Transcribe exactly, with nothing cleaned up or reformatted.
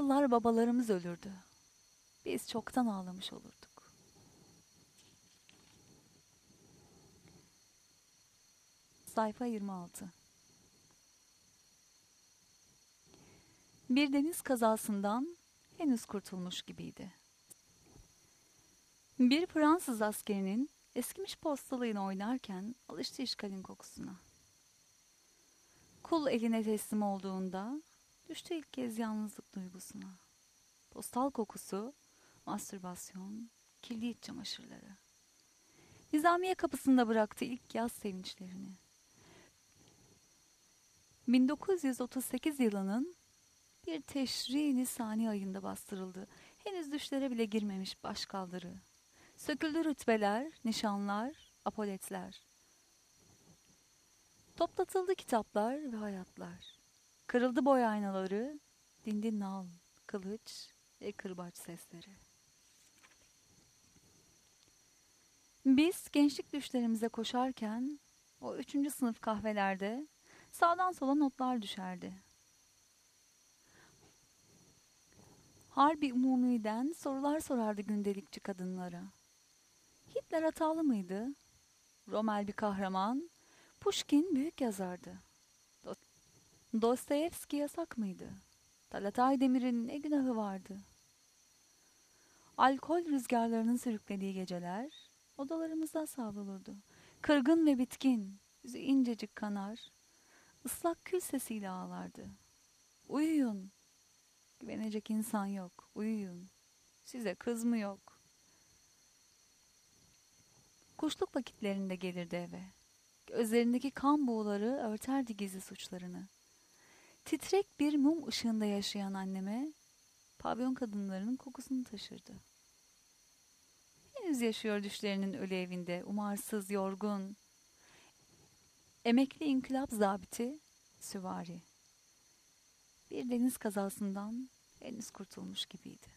yıllar babalarımız ölürdü. Biz çoktan ağlamış olurduk. Sayfa yirmi altı. Bir deniz kazasından henüz kurtulmuş gibiydi. Bir Fransız askerinin eskimiş postalığını oynarken alıştı işgalin kokusuna. Kul eline teslim olduğunda düştü ilk kez yalnızlık duygusuna. Postal kokusu, mastürbasyon, kirli iç çamaşırları. Nizamiye kapısında bıraktı ilk yaz sevinçlerini. bin dokuz yüz otuz sekiz yılının bir Teşri Nisani ayında bastırıldı. Henüz düşlere bile girmemiş başkaldırı. Söküldü rütbeler, nişanlar, apoletler. Toplatıldı kitaplar ve hayatlar. Kırıldı boy aynaları, dindi nal, kılıç ve kırbaç sesleri. Biz gençlik düşlerimize koşarken o üçüncü sınıf kahvelerde sağdan sola notlar düşerdi. Harbi Umumi'den sorular sorardı gündelikçi kadınlara. Hitler hatalı mıydı? Rommel bir kahraman, Pushkin büyük yazardı. Dostoyevski yasak mıydı? Talat Aydemir'in ne günahı vardı? Alkol rüzgarlarının sürüklediği geceler odalarımızda savrulurdu. Kırgın ve bitkin, yüzü incecik kanar, ıslak kül sesiyle ağlardı. Uyuyun, güvenecek insan yok, uyuyun, size kız mı yok? Kuşluk vakitlerinde gelirdi eve. Gözlerindeki kan buğuları örterdi gizli suçlarını. Titrek bir mum ışığında yaşayan anneme pavyon kadınlarının kokusunu taşırdı. Henüz yaşıyor düşlerinin ölü evinde, umarsız, yorgun. Emekli inkılap zabiti, süvari. Bir deniz kazasından henüz kurtulmuş gibiydi.